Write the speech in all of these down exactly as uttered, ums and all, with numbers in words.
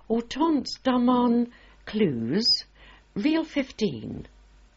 Hortense Damon Clues, Reel fifteen.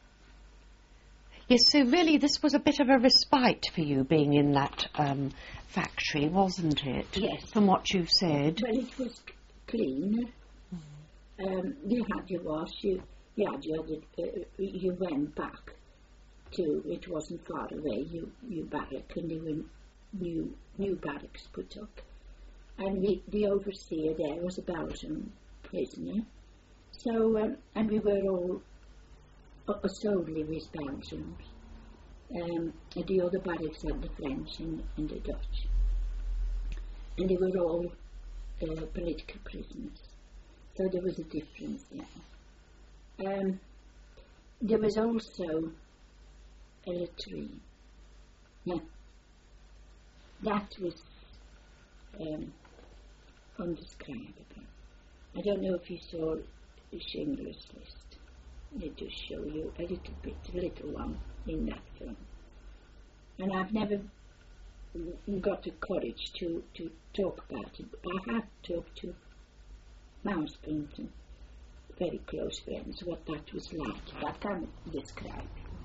Yes, so really this was a bit of a respite for you being in that um, factory, wasn't it? Yes. From what you've said. Well, it was c- clean. Mm. Um, you had your wash, you, you, had your, uh, you went back to, it wasn't far away, you, you barrack, and there were new, new barracks put up. And the, the overseer there was a Belgian prisoner. So, um, and we were all uh, solely with Belgians. Um, and the other barracks had the French and, and the Dutch. And they were all uh, political prisoners. So there was a difference there. Um, there was also a latrine. Yeah. That was um, undescribable. I don't know if you saw the Schindler's List. They do show you a little bit, a little one in that film. And I've never got the courage to, to talk about it. I have talked to Mouse Clinton, very close friends, what that was like. I can't describe.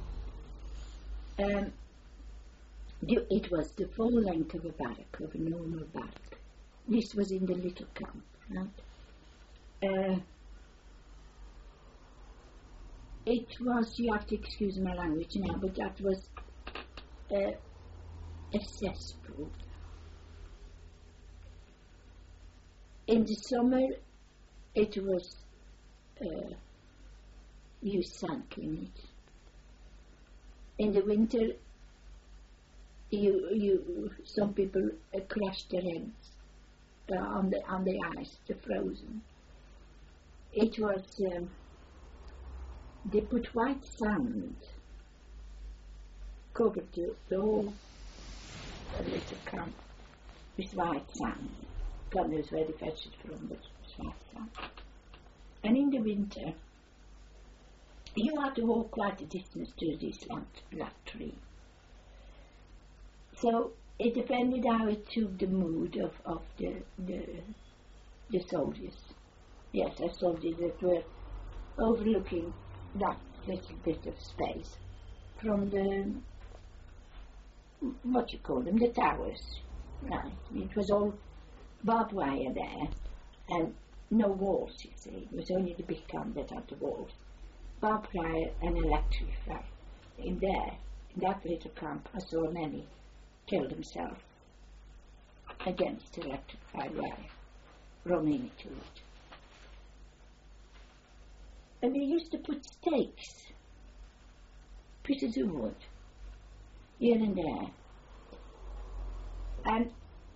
Um, it was the full length of a barrack, of a normal barrack. This was in the little camp, right? Uh, it was, you have to excuse my language now, but that was uh, a cesspool. In the summer, it was, uh, you sank in it. In the winter, you, you, some people uh, crushed their heads uh, on the on the ice, the frozen. It was, um, they put white sand, covered the, the whole uh, little camp with white sand. God knows where they fetched it from, but it was white sand. And in the winter, you had to walk quite a distance to this latrine. So it depended how it suited the mood of, of the, the the soldiers. Yes, I soldiers that were overlooking that little bit of space from the, what you call them, the towers. Right. It was all barbed wire there, and no walls, you see. It was only the big camp that had the walls. Barbed wire and electrified. In there, in that little camp, I saw many kill themselves against electrified wire, running into it. And they used to put stakes, pieces of wood, here and there. And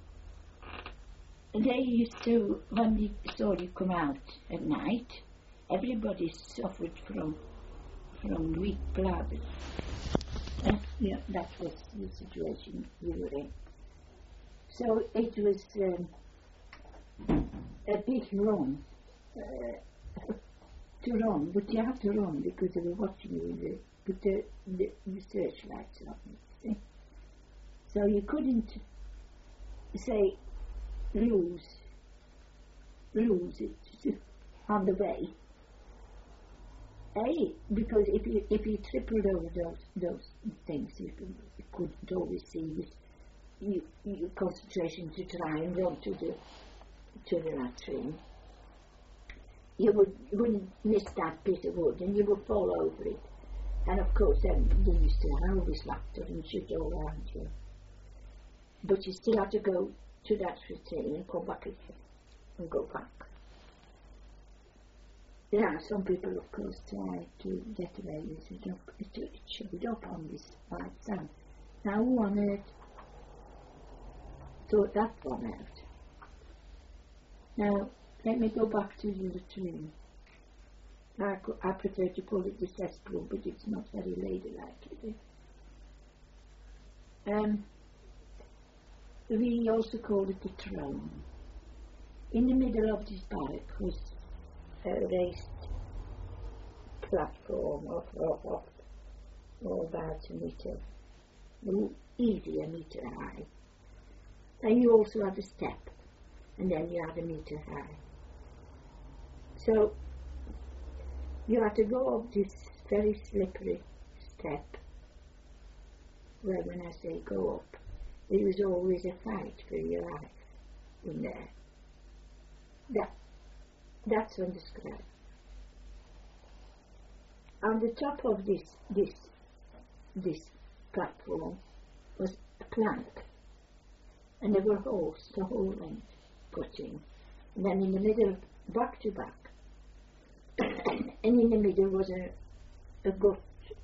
they used to, when we saw you come out at night, everybody suffered from from weak blood. And, you know, that was the situation we were in. So it was um, a big run uh, to run, but you have to run because they were watching you with the, with the, the, the searchlights on it. So you couldn't say lose, lose it on the way. A, because if you if you tripled over those those things, you, could, you couldn't always see with you, your concentration to try and run to the to the latrine. You would you wouldn't miss that bit of wood, and you would fall over it. And of course, then they used to have always laughter and shoot all around you. But you still had to go to that latrine and come back again and go back. Yeah, some people, of course, try to get away with it. It showed up on this white sand. Now, who on earth thought that one out? Now, let me go back to the latrine. I, I prefer to call it the cesspool, but it's not very ladylike, is it? Um, we also called it the throne. In the middle of this barrack was a raised platform of, of, of oh, about a meter, easily a meter high. And you also had a step, and then you had a meter high. So you had to go up this very slippery step, where when I say go up, there was always a fight for your life in there. That, that's undescribed. On the top of this, this, this platform was a plank, and there were holes the whole length put in. And then in the middle, back to back, and in the middle was a, a gut.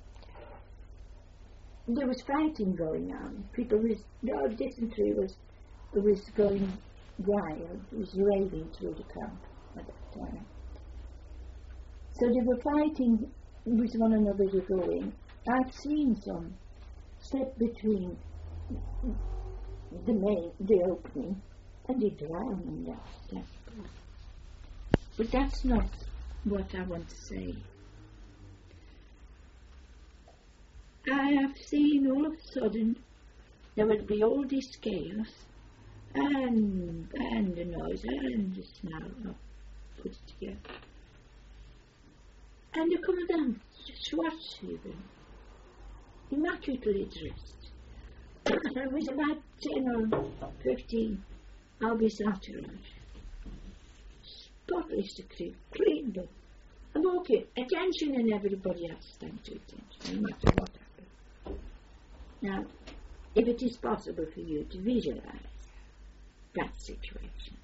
There was fighting going on. People was, no, dysentery was, was going wild. It was raving through the camp at that time. So they were fighting with one another to go in. I've seen some slip between the main, the opening, and they drown in that step. But that's not what I want to say. I have seen all of a sudden there would be all this chaos and, and the noise and the smell of put it together. And the commandant, Schwarzhuber, immaculately dressed, with about ten or fifteen Albus entourage, spotless clean book. I'm okay, attention, and everybody else stand to attention, no matter what happens. Now, if it is possible for you to visualize that situation,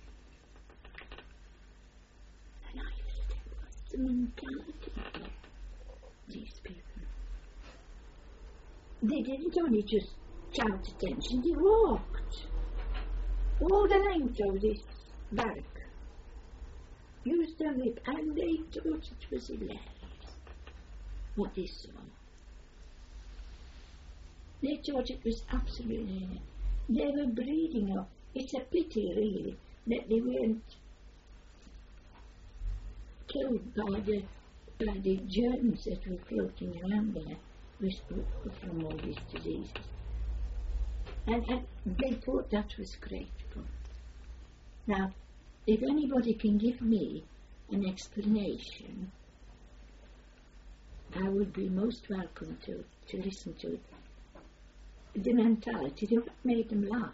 and I said, what's the mentality of these people? They didn't only just shout attention, they walked all the length of this barrack, used their whip, and they thought it was hilarious what they saw. They thought it was absolutely hilarious. They were breeding up. It's a pity, really, that they weren't killed by the by the germs that were floating around there with, from all these diseases. And, and they thought that was great fun. Now, if anybody can give me an explanation, I would be most welcome to, to listen to it. The mentality, they what made them laugh.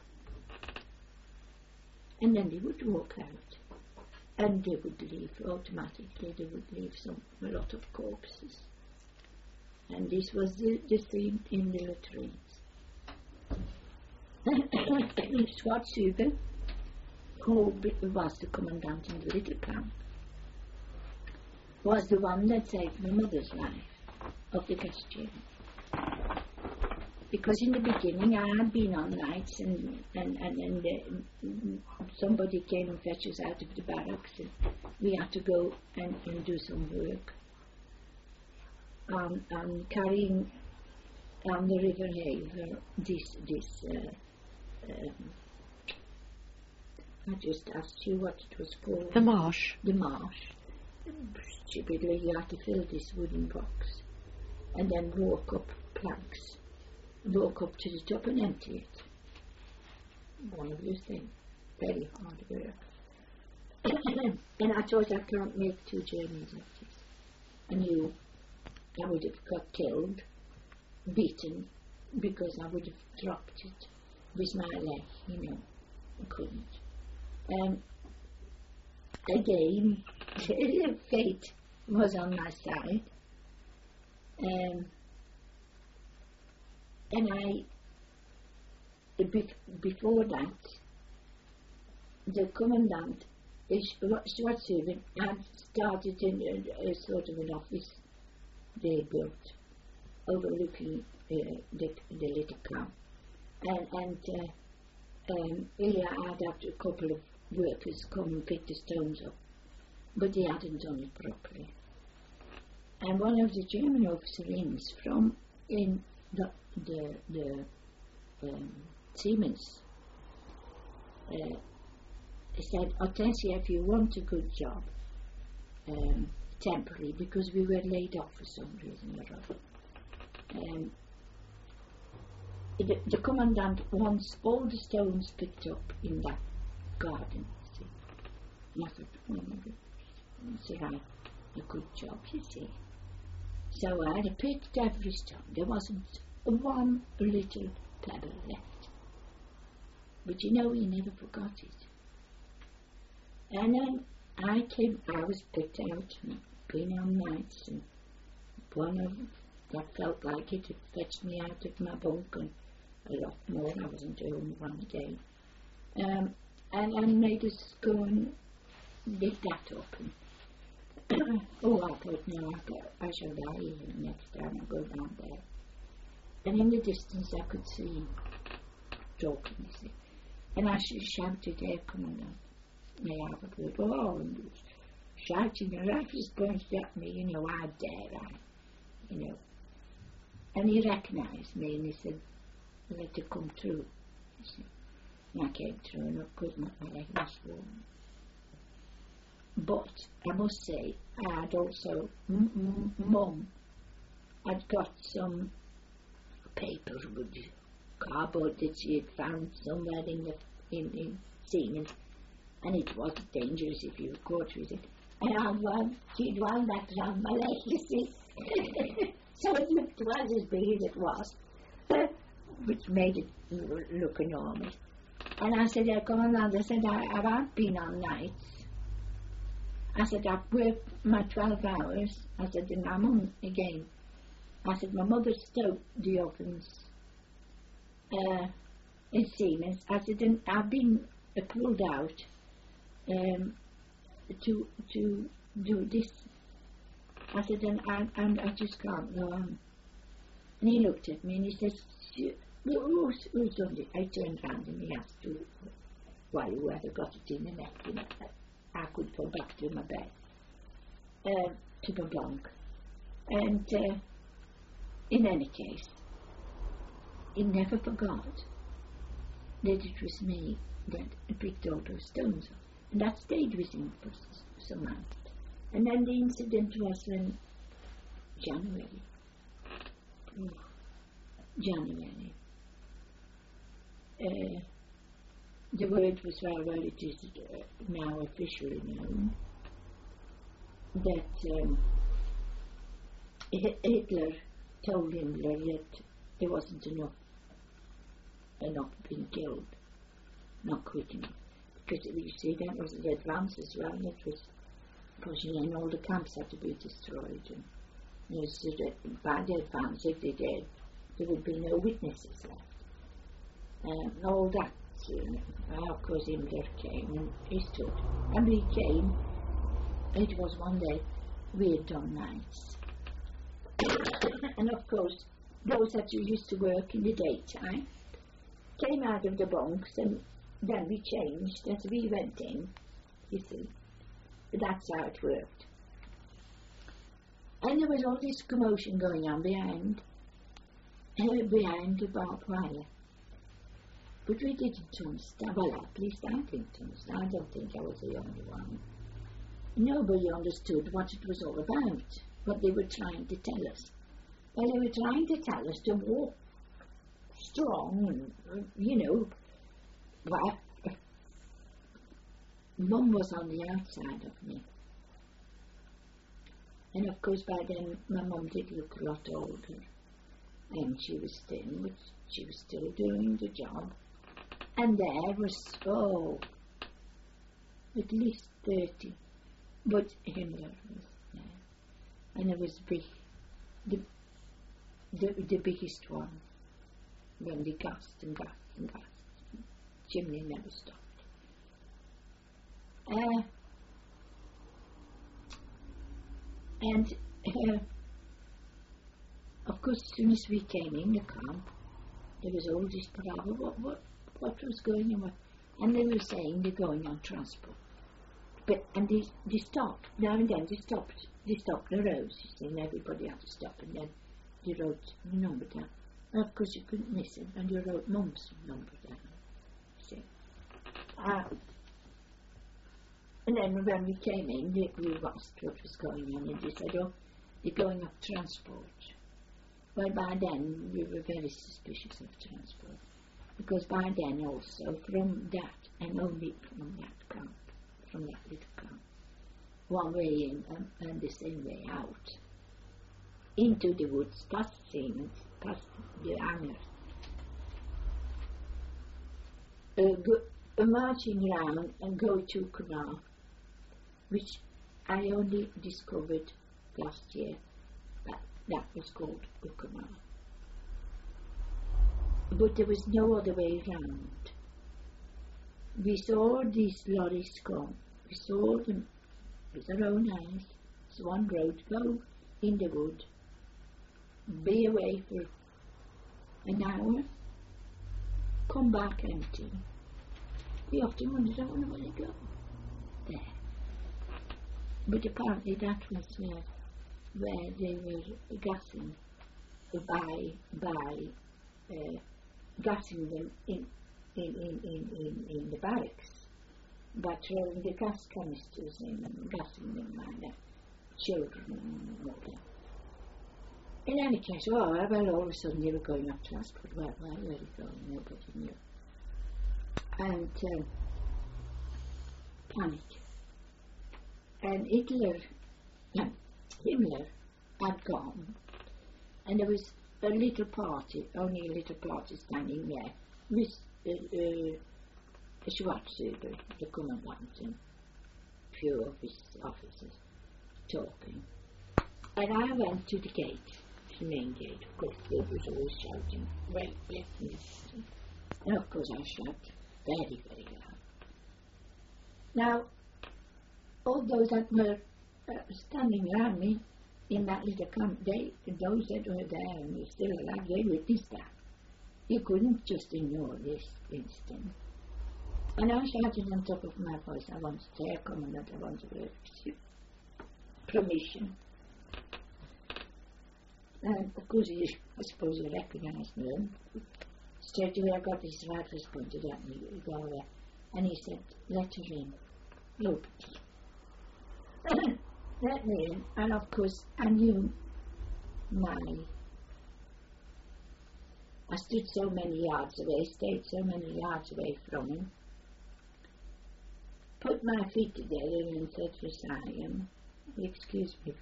And then they would walk out, and they would leave automatically. They would leave some a lot of corpses, and this was the, the theme in the latrines. Schwarzhuber, who was the commandant in the little camp, was the one that saved my mother's life of the gas chamber. Because in the beginning I had been on nights, and, and, and, and uh, somebody came and fetched us out of the barracks, and we had to go and, and do some work um, um, carrying on the River Haver this, this uh, um, I just asked you what it was called. The marsh. The marsh. Stupidly, you had to fill this wooden box and then walk up planks, walk up to the top and empty it. One of those things. Very hard work. And I thought, I can't make two journeys of this. I knew I would have got killed, beaten, because I would have dropped it with my leg, you know. I couldn't. Um, again, fate was on my side. Um, and I, be, before that, the commandant, Schwarzhuber, had started in a, a sort of an office they built overlooking uh, the, the little camp. And, and uh, um, Ilya had had a couple of workers come and pick the stones up, but they hadn't done it properly. And one of the German officers from in the the, the um, Siemens uh, said, Hortensia, if you want a good job, um, temporary, because we were laid off for some reason or other, um, the, the commandant wants all the stones picked up in that garden. See? And I thought, oh my goodness. It's a right, a good job, you see. So I had picked every stone. There wasn't one little pebble left. But you know, he never forgot it. And then I came, I was picked out, and been on nights, and one of them that felt like it had fetched me out of my bunk, and a lot more. I wasn't home one day. Um, and, and made us go and dig that up. And oh, I thought, no, I, go, I shall die here next time I go down there. And in the distance I could see him talking, you see. And I shouted, "Here, come on down. May I have a word?" Oh, and he was shouting, and I was pointing at me, you know, how dare I, you know. And he recognised me, and he said, "Let her come through," you see. And I came through, and of course my, my leg was warm. But I must say, I had also, m- m- Mum had got some paper with cardboard that she had found somewhere in the in, in Siemens, and it wasn't dangerous if you were caught with it. And I wound, she'd wound that round my leg, you see. So it looked twice as big as it was, which made it look enormous. And I said, "Yeah, come on, lad." I said, I, I haven't been on nights. I said, "I've worked my twelve hours. I said, and I'm on again." I said, "My mother stoked the ovens uh, in Siemens." I said, "And I've been uh, pulled out um, to to do this." I said, and I, and I just can't go on." And he looked at me and he says, "Who's, who's done it?" I turned round and he asked, who, "Why, whoever got it in the neck, you know, I could go back to my bed, uh, to my bunk." And uh, in any case, he never forgot that it was me that picked all those stones up. And that stayed with him for some months. And then the incident was when January. Oh, January. Uh, the word was, well, well, it is uh, now officially known that um, Hitler told Himmler that there wasn't enough, enough being killed, not quick enough. Because you see, that was the advance as well. That was pushing in, all the camps had to be destroyed. And you see that by the advance, if they did, there would be no witnesses left. Um, and all that, you know. Well, of course, Himmler came and he stood. And we came, it was one day, we had done nights. And of course, those that used to work in the daytime came out of the bunks, and then we changed as we went in, you see. That's how it worked. And there was all this commotion going on behind, uh, behind the barbed wire. But we didn't understand. Well, at least I didn't understand. I don't think I was the only one. Nobody understood what it was all about, what they were trying to tell us. Well, they were trying to tell us to walk strong, and, you know. Well, Mum was on the outside of me. And of course by then my mum did look a lot older. And she was thin, but she was still doing the job. And there was, oh, at least thirty. But Himmler was there. And it was big, the, the, the biggest one. When they gassed and gassed and gassed. Chimney never stopped. Uh, and uh, of course, as soon as we came in the camp, there was all this palaver. What, what, what was going on? And they were saying they're going on transport. But and they they stopped now and then. They stopped. They stopped the roads. You see, and everybody had to stop. And then they wrote the number down. And of course, you couldn't miss it. And you wrote Mum's number down. You see. Uh, And then when we came in, we asked what was going on, and they said, "Oh, you're going up transport." Well, by then, we were very suspicious of transport, because by then also, from that, and only from that camp, from that little camp, one way in and, and the same way out. Into the woods, past Siemens, past the hangars. Uh, go, uh, marching round and go to Canal, which I only discovered last year. That, that was called Canal. But there was no other way round. We saw these lorries come. We saw them with our own eyes. It's one road, go in the wood, be away for an hour, come back empty. We often wondered, I wonder where they go. There. But apparently that was uh, where they were gassing, by, by uh, gassing them in, in, in, in, in, in the barracks, by throwing the gas canisters in and gassing them like that, children and all that. In any case, oh, well, all of a sudden they were going up to Ascot. Well, where were they going? Nobody knew. And um, panic. And Hitler, no, Himmler had gone, and there was a little party, only a little party standing there, with uh, uh, Schwarzhuber, the commandant, and a few of his officers talking. And I went to the gate, the main gate. Of course, they was always shouting, right, left, and left. And of course I shout very, very loud. Now, all those that were uh, standing around me in that little camp, they, those that were there and were still alive, they witnessed that. You couldn't just ignore this instant. And I shouted on top of my voice, I want to say, a commandant, I want to receive permission. And of course, he, I suppose he recognized me. Straight away I got his rifles pointed at me, go away. And he said, let her in. Look. Let me in. And of course, I knew my... I stood so many yards away, stayed so many yards away from him, put my feet together and said for Siam, excuse me.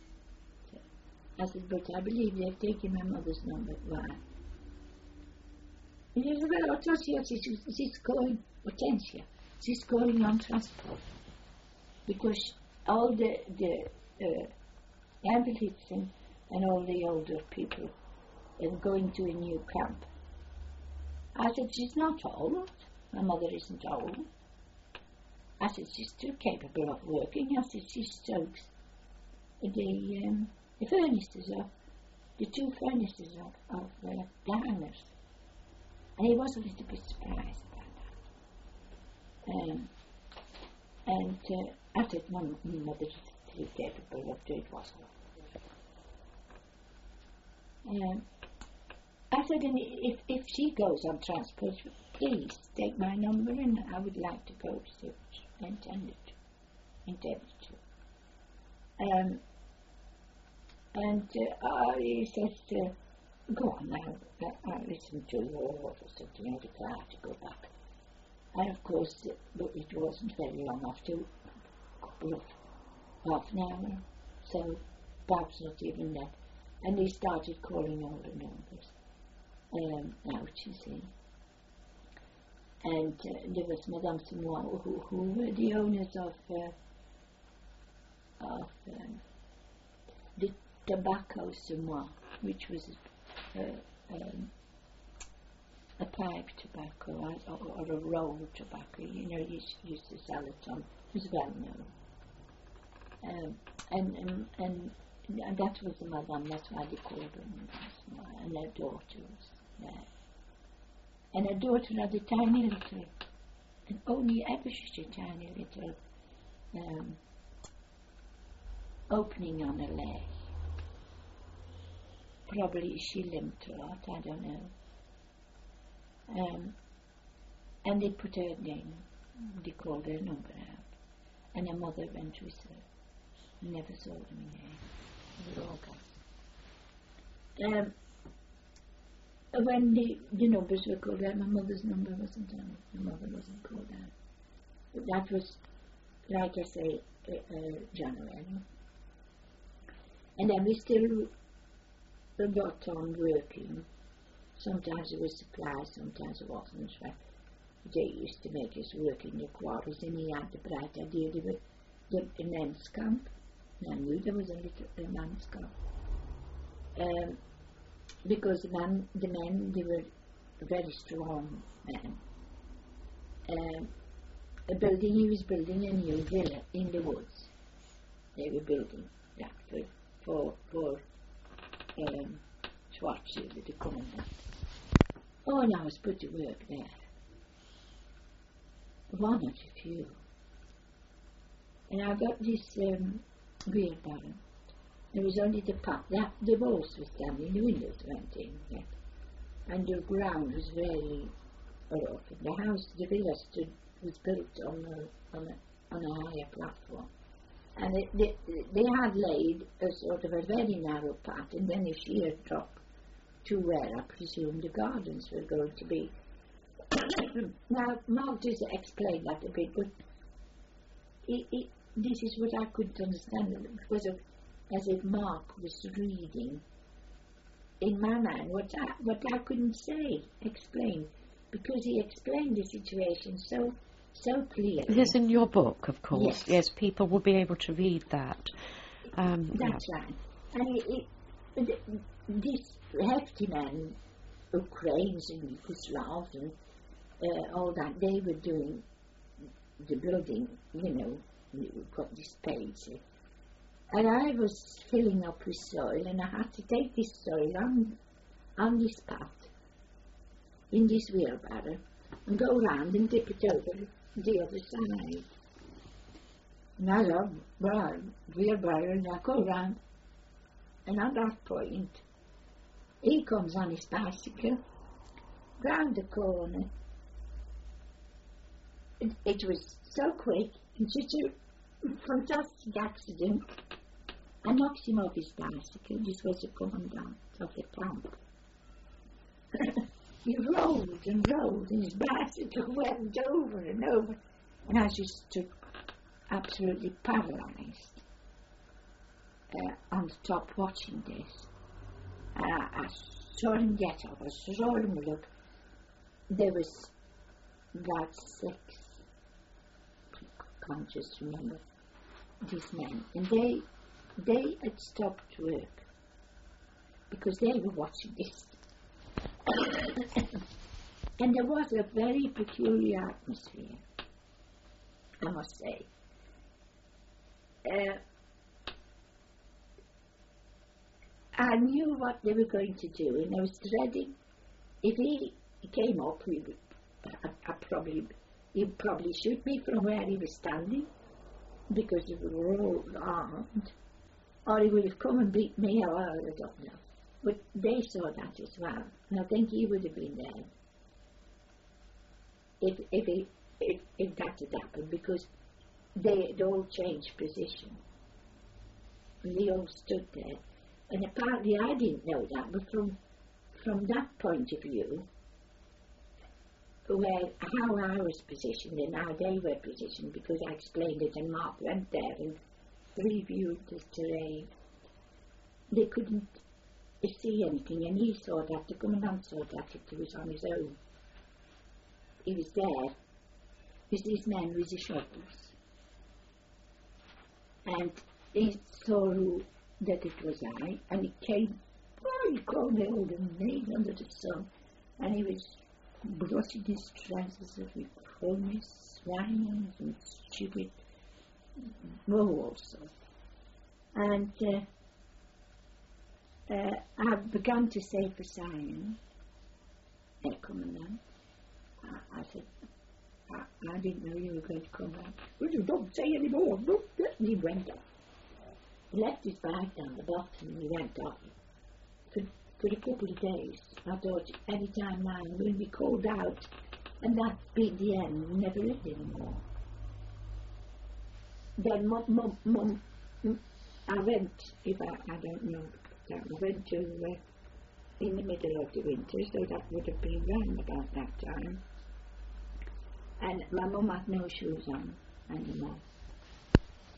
I said, but I believe they've taken my mother's number. Why? He said, well, Otosia, this is going, Potentia, this is going on transport. Because all the, the uh, invalids and, and all the older people are going to a new camp. I said, she's not old. My mother isn't old. I said, she's still capable of working. I said, she stokes the, um, the furnaces of, the two furnaces of, of uh, the hangars. And he was a little bit surprised by that. Um, and uh, I said, my, my mother is still capable of doing it was. Um, I said, and if, if she goes on transport, please take my number and I would like to go to see what she intended to. Intended to. Um, and uh, uh, he says, uh, go on now, uh, I'll listen to your order, something else, I have to go back. And of course, uh, but it wasn't very long after, a couple of half an hour, so perhaps not even that. And they started calling all the numbers um, out, you see. And uh, there was Madame Simois, who, who were the owners of, uh, of um, the tobacco Simois, which was uh, um, a pipe tobacco or, or a roll of tobacco. You know, you used to sell it on. It was well known. Um, and, and, and And that was the madame, that's why they called her Madame, and her daughter was there. And her daughter had a tiny little, and only ever such a tiny little um, opening on her leg. Probably she limped a lot, I don't know. Um, and they put her name, they called her number out. And her mother went with her. Never saw them again. They were all gone. Um, when the, the numbers were called out, my mother's number wasn't on it. My mother wasn't called out. But that was like I say, uh, uh, January. And then we still got on working. Sometimes it was supply, sometimes it wasn't. Right? They used to make us work in the quarters, and he had the bright idea they were the, the men's camp. And I knew there was a little a men's camp. Um, because the men, the men, they were very strong men. Um, a building, he was building a new villa in the woods. They were building that for, for, for um, Schwarzschild, the commandant. Oh, and I was put to work there. One of the few. And I got this um, wheelbarrow. There was only the part, that, the walls were standing, the windows went in, yeah. And the ground was very rough. The house, the villa stood, was built on a, on a, on a higher platform. And it, they, they had laid a sort of a very narrow path, and then a sheer drop to where I presume the gardens were going to be. Now, Mark just explained that a bit, but it, it, this is what I couldn't understand, because of, as if Mark was reading in my mind what I, what I couldn't say, explain, because he explained the situation so so clearly. It is in your book, of course. Yes, yes people will be able to read that. Um, That's yeah. right. And it, it, this hefty man, Ukrainians and Yugoslavs and uh, all that, they were doing the building, you know, we've got this page. And I was filling up with soil, and I had to take this soil on, on this path, in this wheelbarrow, and go round and dip it over the other side. And I love, well, wheelbarrow, and I go round, and at that point, he comes on his bicycle, round the corner. It, it was so quick, and such a fantastic accident. I knocked him off his bicycle. This was the commandant of the camp. He rolled and rolled, and his bicycle went over and over, and I just stood absolutely paralysed uh, on the top watching this. Uh, I saw him get up, I saw him look. There was about six, I can't just remember, these men, and they they had stopped work because they were watching this. And there was a very peculiar atmosphere, I must say. Uh, I knew what they were going to do, and I was dreading. If he came up, he would, I, I probably, he'd probably shoot me from where he was standing, because we were all armed, or he would have come and beat me, or I don't know. But they saw that as well, and I think he would have been there if if, he, if, if that had happened, because they had all changed position. And they all stood there. And apparently I didn't know that, but from from that point of view, where how I was positioned and how they were positioned, because I explained it and Mark went there and reviewed the terrain, they couldn't see anything, and he saw that, the commandant saw that it was on his own. He was there with these men with the shovels, and he saw who, that it was I, and he came, oh, he called me old and made under the sun, and he was brushing his trousers with cronies, swines, and stupid, well, also. And uh, uh, I began to say for Sion, Herr Commandant, I, I said, I, I didn't know you were going to come back. Well, you don't say any more. And he went off. He left his bag down the bottom and he went off. For, for a couple of days, I thought, any time now I'm going to be called out, and that be the end, we never lived anymore. Then mum, mum, mum, I went, if I, I don't know, I went to, uh, in the middle of the winter, so that would have been round about that time. And my mum had no shoes on anymore.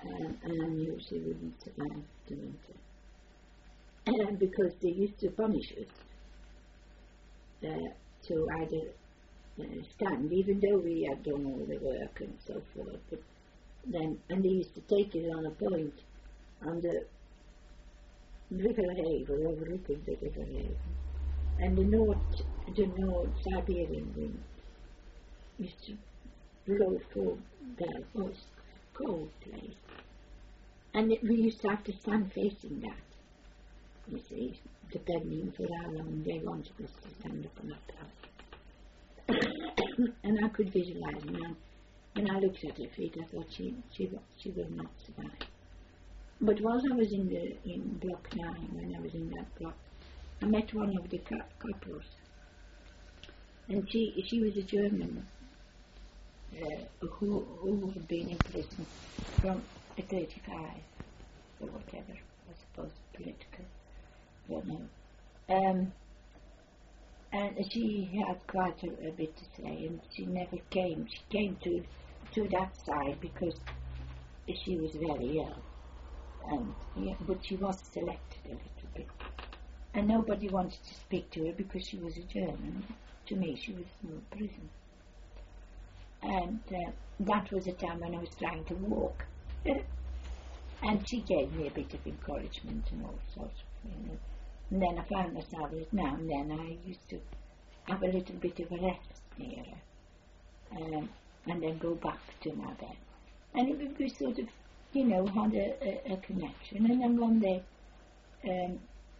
Um, and I knew she wouldn't survive the winter. And because they used to punish us uh, to either uh, stand, even though we had done all the work and so forth, but then, and they used to take it on a point on the River Haven, overlooking the River Haven, and the North, the North Siberian wind used to blow for that. Oh, it's a cold place. And it, we used to have to stand facing that, you see, depending for how long they wanted us to stand up on that path. And I could visualize now. When I looked at her feet, I thought she she she will not survive. But whilst I was in the in Block Nine, when I was in that block, I met one of the couples, and she she was a German uh, who who had been in prison from thirty-five or whatever, I suppose political, I don't know. Um, and she had quite a, a bit to say, and she never came. She came to to that side because she was very ill, and yeah, but she was selected a little bit, and nobody wanted to speak to her because she was a German. To me, she was in prison, and uh, that was a time when I was trying to walk. And she gave me a bit of encouragement and all sorts of, you know. And then I found myself that now and then I used to have a little bit of a rest near her, um, and then go back to my bed. And it would be sort of, you know, had a, a, a connection. And then one day, um,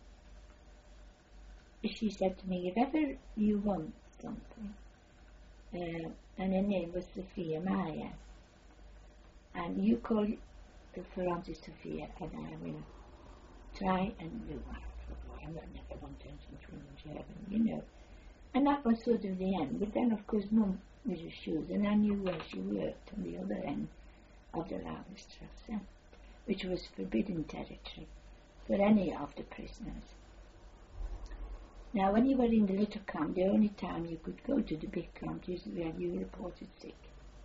she said to me, if ever you want something, uh, and her name was Sophia Maya, and you call for Auntie Sophia, and I will try and do that. I never want anything to German, you know. And that was sort of the end. But then, of course, Mum was a shoes, and I knew where she worked on the other end of the Lagerstrasse, which was forbidden territory for any of the prisoners. Now, when you were in the little camp, the only time you could go to the big camp is when you reported sick.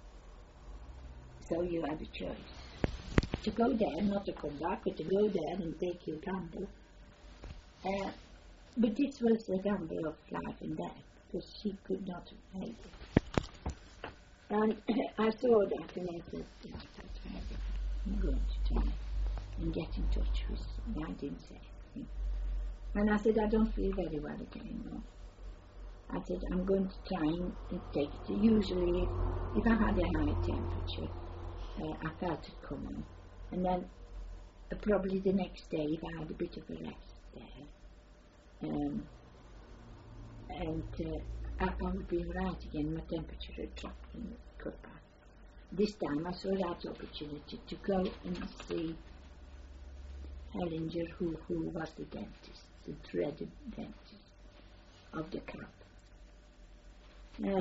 So you had a choice. To go there, not to come back, but to go there and take your gamble. Uh, but this was the gamble of life and death, because she could not make it. And I saw that and I said, yes, that's right. I'm going to try and get in touch with her. I didn't say anything. And I said, I don't feel very well again. No. I said, I'm going to try and take it. Usually, if, if I had a high temperature, uh, I felt it coming. And then uh, probably the next day, if I had a bit of a rest there, um, and uh, I, I would be right again. My temperature had dropped and cut back. This time I saw that opportunity to go and see Hellinger, who, who was the dentist, the dreaded dentist of the camp. Uh,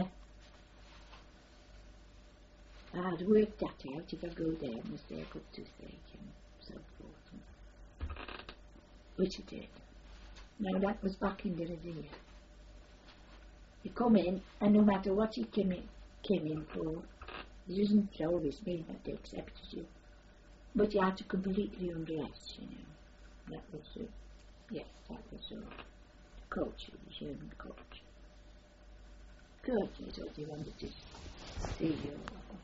I had worked that out. If I go there, I must say I got toothache and so forth, which I did. Now that was back in the idea. You come in, and no matter what you came in, came in for, it doesn't always mean that they accepted you, but you had to completely undress, you know. That was, uh, yes, that was uh, the coach, the German coach. Good, I thought he wanted to see you.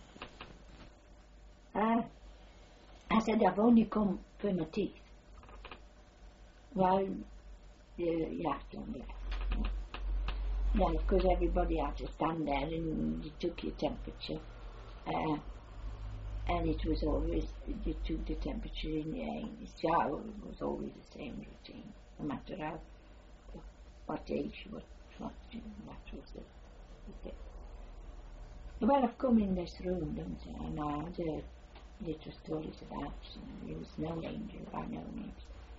Uh, I said, I've only come for my teeth. Well, uh, yeah, yeah. Then, of course, everybody had to stand there and you took your temperature. Uh, and it was always, you took the temperature in the air. The shower was always the same routine, no matter how, what age, what, what, you know, that was the, the thing. Well, I've come in this room, don't I? And I had a little stories about, you know, he was no angel by no means.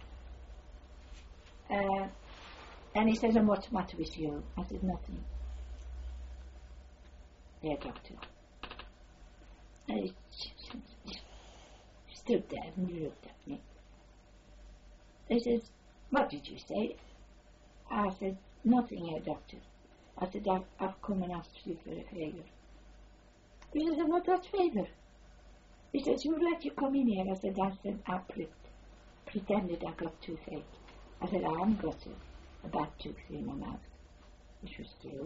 Uh, and he says, and what's the matter with you? I said, nothing. Yeah, doctor. And he stood there and he looked at me. He says, what did you say? I said, nothing, Herr Doctor. I said, I've, I've come and asked you for a favour. He said, what, what favour? He says, who let you come in here? I said, I said, I pre- pretended I got toothache. I said, I haven't got a, a bad tooth in my mouth, which was true.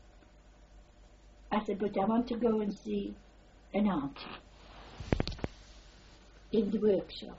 I said, but I want to go and see an auntie in the workshop.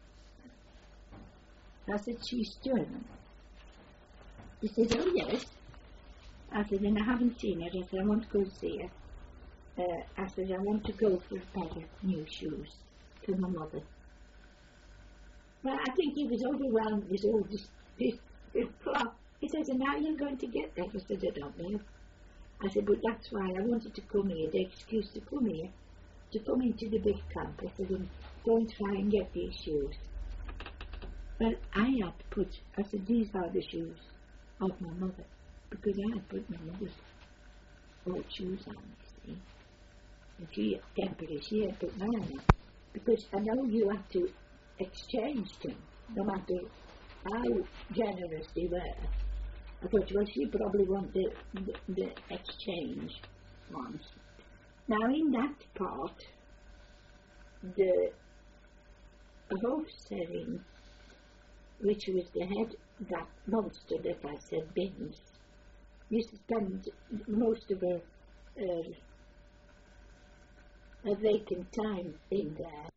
I said, she's German. He said, oh yes. I said, and I haven't seen her. I said, I want to go see her. Uh, I said, I want to go for a pair of new shoes for my mother. Well, I think he was overwhelmed with all this, this, this plot. He says, and now you're going to get that? I said, I don't know. I said, but that's why I wanted to come here, the excuse to come here, to come into the big camp. I said, and go and try and get these shoes. Well, I had to put, I said, these are the shoes of my mother, because I had put my mother's old shoes on, you see. And she, temporarily, she had put mine on, because I know you have to exchange them, no matter how generous they were. I thought, well, she probably wanted the, the, the exchange ones. Now, in that part, the Hofstading, which was the head, that monster that I said, Binns, used to spend most of her, her, her vacant time in there.